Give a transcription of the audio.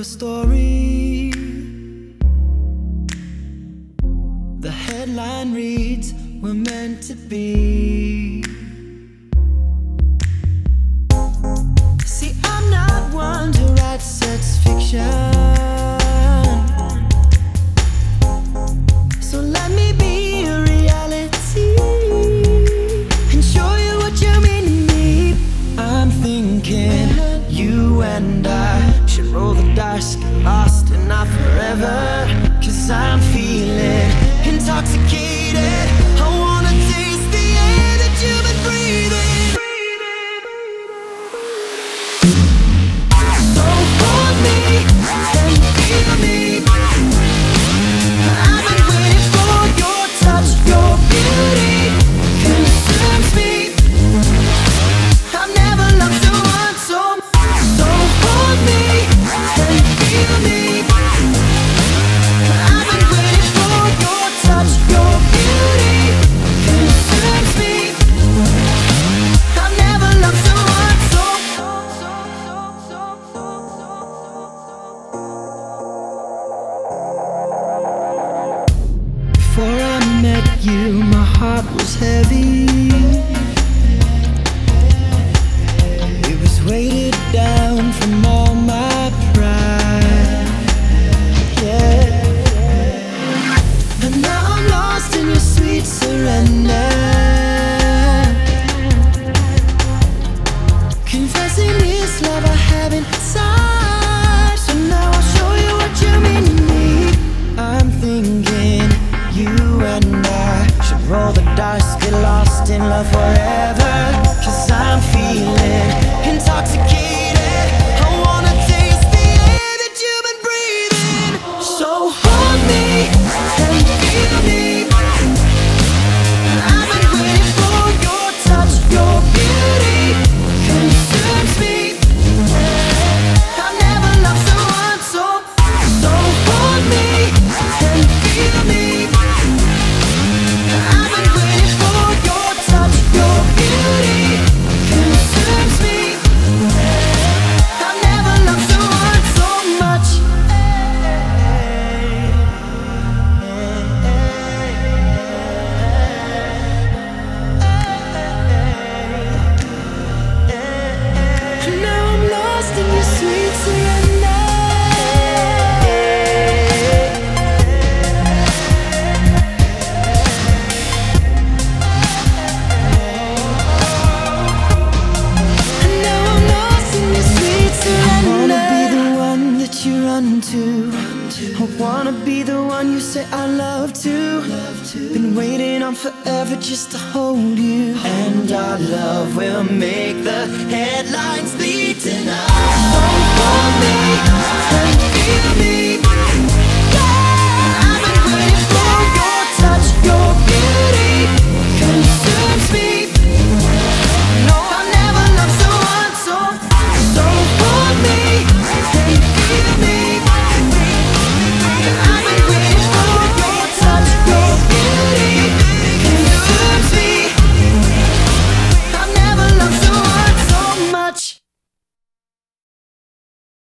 a story. The headline reads, "We're meant to be." See, I'm not one to write such fiction, so let me be a reality and show you what you mean to me. I'm thinking you and I should roll the dice, get lost and not forever. 'Cause I'm feeling intoxicated. I wanna taste the air that you've been breathing. So hold me and feel me. I've been waiting for your touch, your beauty consumes me. I've never loved someone so. So hold me and feel me. I've been waiting for your touch, your beauty consumes me. I've never loved someone so. Before I met you, my heart was heavy. It was weighted down from all my pride. Yeah. And now I'm lost in your sweet surrender. Confessing this love I have inside. So now I'll show you what you mean to me. I'm thinking you and I should roll the dice, get lost in love forever. 'Cause I'm feeling intoxicated. I wanna taste the air that you've been breathing. So hold me and feel me. I've been waiting for your touch, your beauty consumes me. I've never loved someone so. So hold me and feel me. I've been waiting for your touch, your beauty consumes me. I've never loved someone so much. Now I'm lost in your sweet surrender. Now I'm lost in your sweet surrender. I wanna be the one that you run to. I wanna be the one you say I love to. Been waiting on forever just to hold you. And our love will make the headlines bleed tonight. So hold me and feel me.